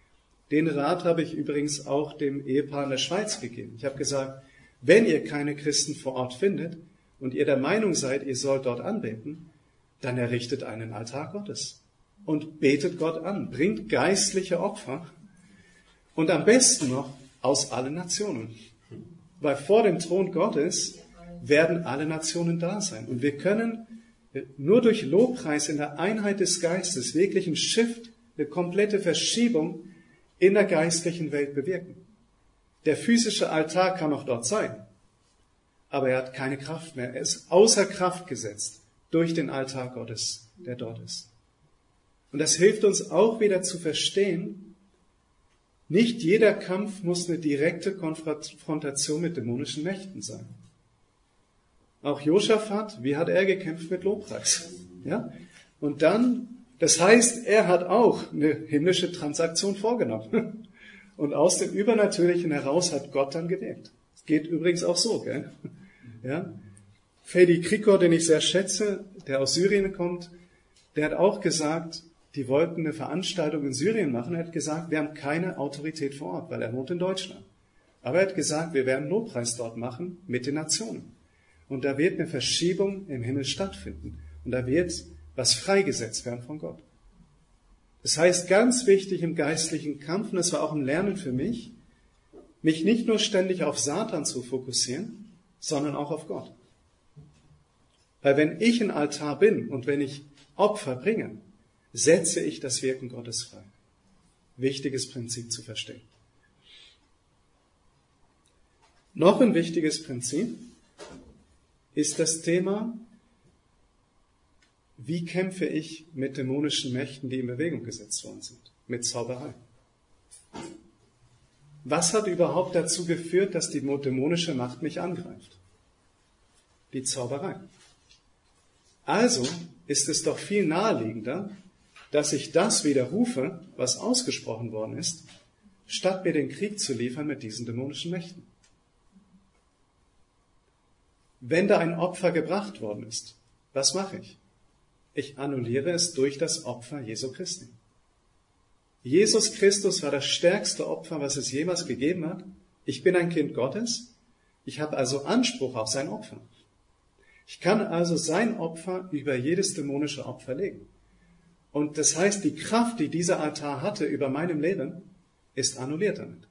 Speaker 1: Den Rat habe ich übrigens auch dem Ehepaar in der Schweiz gegeben. Ich habe gesagt, wenn ihr keine Christen vor Ort findet und ihr der Meinung seid, ihr sollt dort anbeten, dann errichtet einen Altar Gottes und betet Gott an, bringt geistliche Opfer und am besten noch aus allen Nationen. Weil vor dem Thron Gottes werden alle Nationen da sein. Und wir können nur durch Lobpreis in der Einheit des Geistes wirklich einen Shift, eine komplette Verschiebung in der geistlichen Welt bewirken. Der physische Altar kann noch dort sein, aber er hat keine Kraft mehr. Er ist außer Kraft gesetzt durch den Altar Gottes, der dort ist. Und das hilft uns auch wieder zu verstehen, nicht jeder Kampf muss eine direkte Konfrontation mit dämonischen Mächten sein. Auch Josaphat, wie hat er gekämpft mit Lobpreis? Ja? Und dann, das heißt, er hat auch eine himmlische Transaktion vorgenommen. Und aus dem Übernatürlichen heraus hat Gott dann gewirkt. Es geht übrigens auch so, gell? Ja? Fedi Krikor, den ich sehr schätze, der aus Syrien kommt, der hat auch gesagt, die wollten eine Veranstaltung in Syrien machen. Er hat gesagt, wir haben keine Autorität vor Ort, weil er wohnt in Deutschland. Aber er hat gesagt, wir werden Lobpreis dort machen mit den Nationen. Und da wird eine Verschiebung im Himmel stattfinden. Und da wird was freigesetzt werden von Gott. Das heißt, ganz wichtig im geistlichen Kampf, und das war auch ein Lernen für mich, mich nicht nur ständig auf Satan zu fokussieren, sondern auch auf Gott. Weil wenn ich ein Altar bin und wenn ich Opfer bringe, setze ich das Wirken Gottes frei. Wichtiges Prinzip zu verstehen. Noch ein wichtiges Prinzip ist das Thema, wie kämpfe ich mit dämonischen Mächten, die in Bewegung gesetzt worden sind, mit Zauberei. Was hat überhaupt dazu geführt, dass die dämonische Macht mich angreift? Die Zauberei. Also ist es doch viel naheliegender, dass ich das widerrufe, was ausgesprochen worden ist, statt mir den Krieg zu liefern mit diesen dämonischen Mächten. Wenn da ein Opfer gebracht worden ist, was mache ich? Ich annulliere es durch das Opfer Jesu Christi. Jesus Christus war das stärkste Opfer, was es jemals gegeben hat. Ich bin ein Kind Gottes. Ich habe also Anspruch auf sein Opfer. Ich kann also sein Opfer über jedes dämonische Opfer legen. Und das heißt, die Kraft, die dieser Altar hatte über meinem Leben, ist annulliert damit.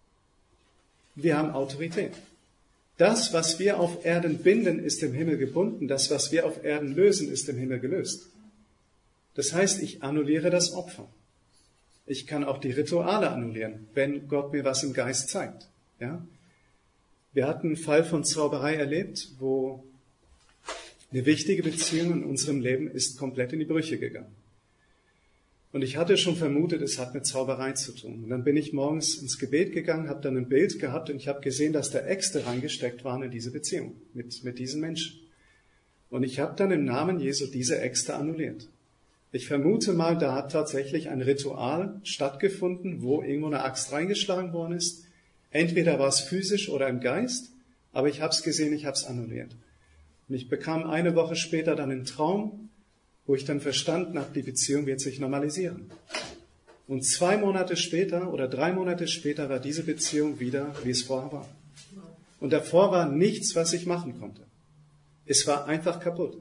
Speaker 1: Wir haben Autorität. Das, was wir auf Erden binden, ist im Himmel gebunden. Das, was wir auf Erden lösen, ist im Himmel gelöst. Das heißt, ich annulliere das Opfer. Ich kann auch die Rituale annullieren, wenn Gott mir was im Geist zeigt. Ja? Wir hatten einen Fall von Zauberei erlebt, wo eine wichtige Beziehung in unserem Leben ist komplett in die Brüche gegangen. Und ich hatte schon vermutet, es hat mit Zauberei zu tun. Und dann bin ich morgens ins Gebet gegangen, habe dann ein Bild gehabt und ich habe gesehen, dass da Äxte reingesteckt waren in diese Beziehung mit, mit diesen Menschen. Und ich habe dann im Namen Jesu diese Äxte annulliert. Ich vermute mal, da hat tatsächlich ein Ritual stattgefunden, wo irgendwo eine Axt reingeschlagen worden ist. Entweder war es physisch oder im Geist, aber ich habe es gesehen, ich habe es annulliert. Und ich bekam eine Woche später dann einen Traum, wo ich dann verstanden habe, die Beziehung wird sich normalisieren. Und zwei Monate später oder drei Monate später war diese Beziehung wieder, wie es vorher war. Und davor war nichts, was ich machen konnte. Es war einfach kaputt.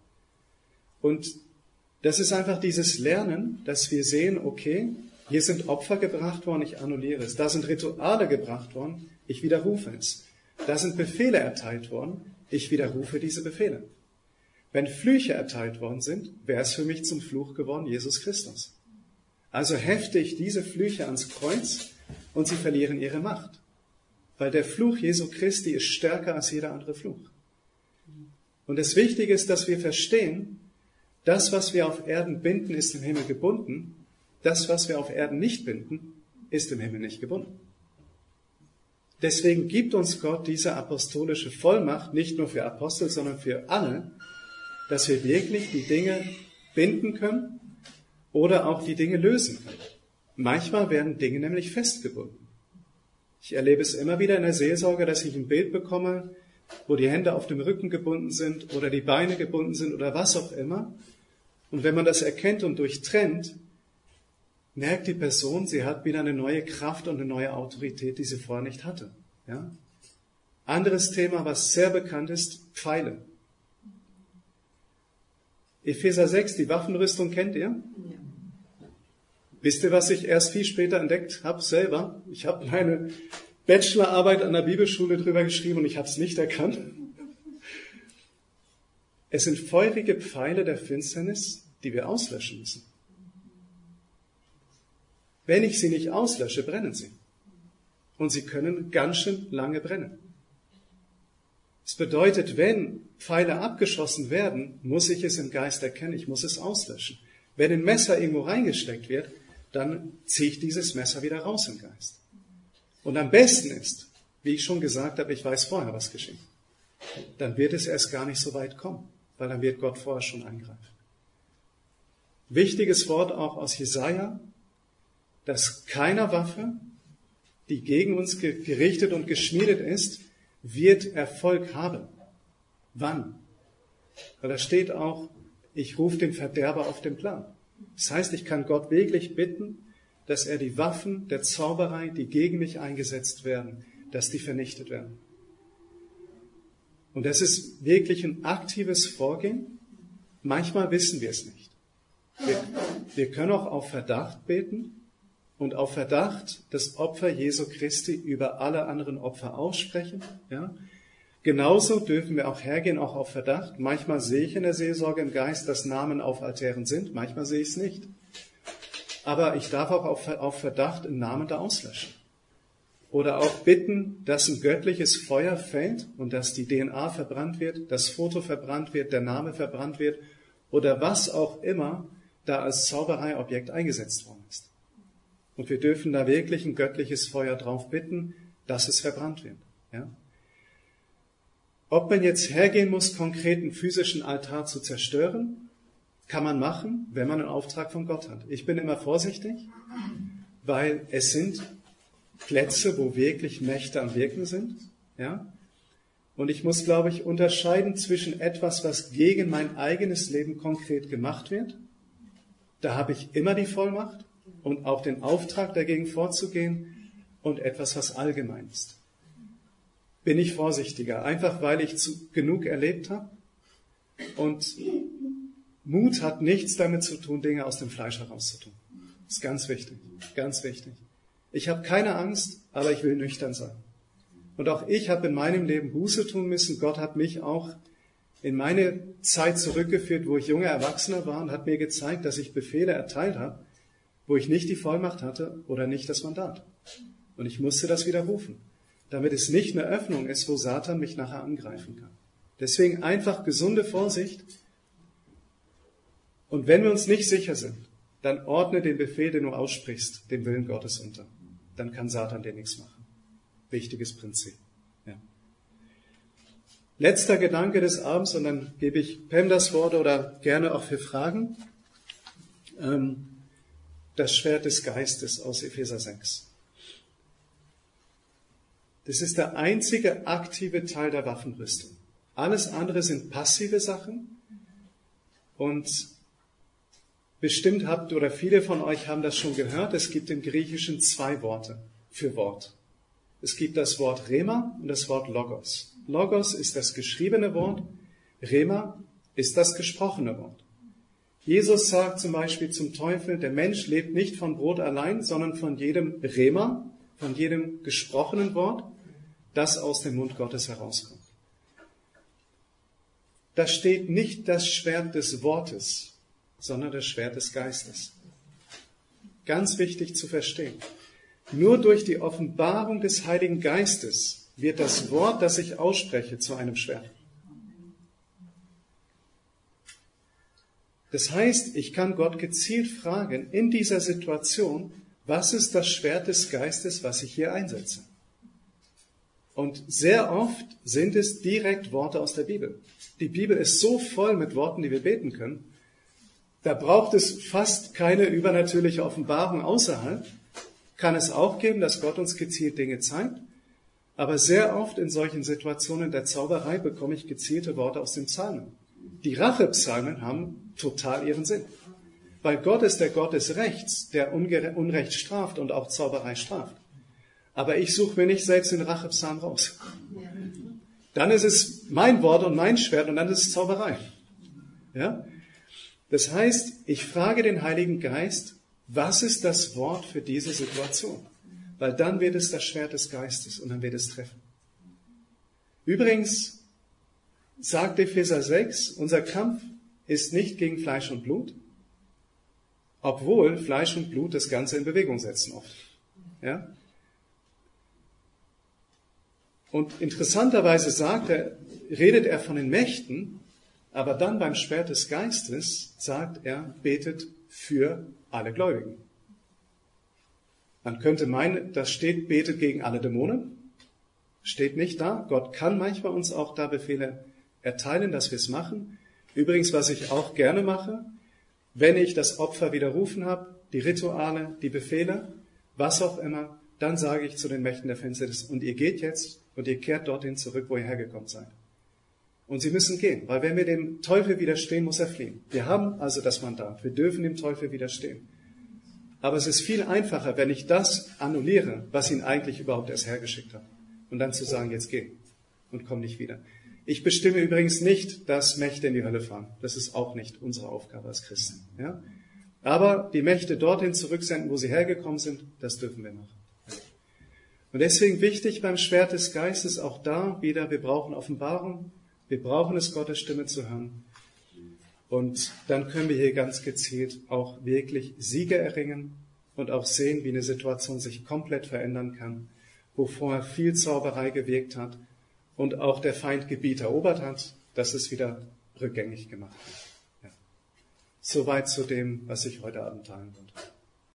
Speaker 1: Und das ist einfach dieses Lernen, dass wir sehen, okay, hier sind Opfer gebracht worden, ich annulliere es. Da sind Rituale gebracht worden, ich widerrufe es. Da sind Befehle erteilt worden, ich widerrufe diese Befehle. Wenn Flüche erteilt worden sind, wäre es für mich zum Fluch geworden, Jesus Christus. Also hefte ich diese Flüche ans Kreuz und sie verlieren ihre Macht. Weil der Fluch Jesu Christi ist stärker als jeder andere Fluch. Und das Wichtige ist, dass wir verstehen, das, was wir auf Erden binden, ist im Himmel gebunden. Das, was wir auf Erden nicht binden, ist im Himmel nicht gebunden. Deswegen gibt uns Gott diese apostolische Vollmacht, nicht nur für Apostel, sondern für alle, dass wir wirklich die Dinge binden können oder auch die Dinge lösen können. Manchmal werden Dinge nämlich festgebunden. Ich erlebe es immer wieder in der Seelsorge, dass ich ein Bild bekomme, wo die Hände auf dem Rücken gebunden sind oder die Beine gebunden sind oder was auch immer. Und wenn man das erkennt und durchtrennt, merkt die Person, sie hat wieder eine neue Kraft und eine neue Autorität, die sie vorher nicht hatte. Ja? Anderes Thema, was sehr bekannt ist, Pfeile. Epheser sechs, die Waffenrüstung kennt ihr? Ja. Wisst ihr, was ich erst viel später entdeckt habe selber? Ich habe meine Bachelorarbeit an der Bibelschule drüber geschrieben und ich habe es nicht erkannt. Es sind feurige Pfeile der Finsternis, die wir auslöschen müssen. Wenn ich sie nicht auslösche, brennen sie. Und sie können ganz schön lange brennen. Das bedeutet, wenn Pfeile abgeschossen werden, muss ich es im Geist erkennen, ich muss es auslöschen. Wenn ein Messer irgendwo reingesteckt wird, dann ziehe ich dieses Messer wieder raus im Geist. Und am besten ist, wie ich schon gesagt habe, ich weiß vorher, was geschieht. Dann wird es erst gar nicht so weit kommen, weil dann wird Gott vorher schon eingreifen. Wichtiges Wort auch aus Jesaja, dass keiner Waffe, die gegen uns gerichtet und geschmiedet ist, wird Erfolg haben. Wann? Weil da steht auch, ich rufe den Verderber auf den Plan. Das heißt, ich kann Gott wirklich bitten, dass er die Waffen der Zauberei, die gegen mich eingesetzt werden, dass die vernichtet werden. Und das ist wirklich ein aktives Vorgehen. Manchmal wissen wir es nicht. Wir, wir können auch auf Verdacht beten und auf Verdacht das Opfer Jesu Christi über alle anderen Opfer aussprechen. Ja? Genauso dürfen wir auch hergehen, auch auf Verdacht. Manchmal sehe ich in der Seelsorge im Geist, dass Namen auf Altären sind. Manchmal sehe ich es nicht. Aber ich darf auch auf Verdacht einen Namen da auslöschen. Oder auch bitten, dass ein göttliches Feuer fällt und dass die D N A verbrannt wird, das Foto verbrannt wird, der Name verbrannt wird oder was auch immer da als Zaubereiobjekt eingesetzt worden ist. Und wir dürfen da wirklich ein göttliches Feuer drauf bitten, dass es verbrannt wird. Ja? Ob man jetzt hergehen muss, konkret einen physischen Altar zu zerstören, kann man machen, wenn man einen Auftrag von Gott hat. Ich bin immer vorsichtig, weil es sind Plätze, wo wirklich Mächte am Wirken sind. Ja? Und ich muss, glaube ich, unterscheiden zwischen etwas, was gegen mein eigenes Leben konkret gemacht wird. Da habe ich immer die Vollmacht und auch den Auftrag, dagegen vorzugehen, und etwas, was allgemein ist. Bin ich vorsichtiger, einfach weil ich zu, genug erlebt habe. Und Mut hat nichts damit zu tun, Dinge aus dem Fleisch herauszutun. Das ist ganz wichtig, ganz wichtig. Ich habe keine Angst, aber ich will nüchtern sein. Und auch ich habe in meinem Leben Buße tun müssen. Gott hat mich auch in meine Zeit zurückgeführt, wo ich junger Erwachsener war, und hat mir gezeigt, dass ich Befehle erteilt habe, wo ich nicht die Vollmacht hatte oder nicht das Mandat. Und ich musste das widerrufen, damit es nicht eine Öffnung ist, wo Satan mich nachher angreifen kann. Deswegen einfach gesunde Vorsicht. Und wenn wir uns nicht sicher sind, dann ordne den Befehl, den du aussprichst, dem Willen Gottes unter. Dann kann Satan dir nichts machen. Wichtiges Prinzip. Ja. Letzter Gedanke des Abends, und dann gebe ich Pam das Wort oder gerne auch für Fragen. Ähm, das Schwert des Geistes aus Epheser sechs. Das ist der einzige aktive Teil der Waffenrüstung. Alles andere sind passive Sachen. Und bestimmt habt oder viele von euch haben das schon gehört, es gibt im Griechischen zwei Worte für Wort. Es gibt das Wort Rema und das Wort Logos. Logos ist das geschriebene Wort, Rema ist das gesprochene Wort. Jesus sagt zum Beispiel zum Teufel, der Mensch lebt nicht von Brot allein, sondern von jedem Rema, von jedem gesprochenen Wort, das aus dem Mund Gottes herauskommt. Da steht nicht das Schwert des Wortes, sondern das Schwert des Geistes. Ganz wichtig zu verstehen. Nur durch die Offenbarung des Heiligen Geistes wird das Wort, das ich ausspreche, zu einem Schwert. Das heißt, ich kann Gott gezielt fragen, in dieser Situation, was ist das Schwert des Geistes, was ich hier einsetze? Und sehr oft sind es direkt Worte aus der Bibel. Die Bibel ist so voll mit Worten, die wir beten können. Da braucht es fast keine übernatürliche Offenbarung außerhalb. Kann es auch geben, dass Gott uns gezielt Dinge zeigt. Aber sehr oft in solchen Situationen der Zauberei bekomme ich gezielte Worte aus den Psalmen. Die Rachepsalmen haben total ihren Sinn. weil Gott ist der Gott des Rechts, der Unrecht straft und auch Zauberei straft. Aber ich suche mir nicht selbst den Rachepsalm raus. Dann ist es mein Wort und mein Schwert und dann ist es Zauberei. Ja? Das heißt, ich frage den Heiligen Geist, was ist das Wort für diese Situation? Weil dann wird es das Schwert des Geistes und dann wird es treffen. Übrigens sagt Epheser sechs, unser Kampf ist nicht gegen Fleisch und Blut, obwohl Fleisch und Blut das Ganze in Bewegung setzen oft. Ja? Und interessanterweise sagt er, redet er von den Mächten, aber dann beim Schwert des Geistes sagt er, betet für alle Gläubigen. Man könnte meinen, das steht, betet gegen alle Dämonen. Steht nicht da. Gott kann manchmal uns auch da Befehle erteilen, dass wir es machen. Übrigens, was ich auch gerne mache, wenn ich das Opfer widerrufen habe, die Rituale, die Befehle, was auch immer, dann sage ich zu den Mächten der Finsternis, und ihr geht jetzt und ihr kehrt dorthin zurück, wo ihr hergekommen seid. Und sie müssen gehen, weil wenn wir dem Teufel widerstehen, muss er fliehen. Wir haben also das Mandat, wir dürfen dem Teufel widerstehen. Aber es ist viel einfacher, wenn ich das annulliere, was ihn eigentlich überhaupt erst hergeschickt hat. Und dann zu sagen, jetzt geh und komm nicht wieder. Ich bestimme übrigens nicht, dass Mächte in die Hölle fahren. Das ist auch nicht unsere Aufgabe als Christen. Ja? Aber die Mächte dorthin zurücksenden, wo sie hergekommen sind, das dürfen wir machen. Und deswegen wichtig beim Schwert des Geistes auch da wieder, wir brauchen Offenbarung, wir brauchen es, Gottes Stimme zu hören. Und dann können wir hier ganz gezielt auch wirklich Siege erringen und auch sehen, wie eine Situation sich komplett verändern kann, wo vorher viel Zauberei gewirkt hat und auch der Feind Gebiet erobert hat, dass es wieder rückgängig gemacht wird. Ja. Soweit zu dem, was ich heute Abend teilen wollte.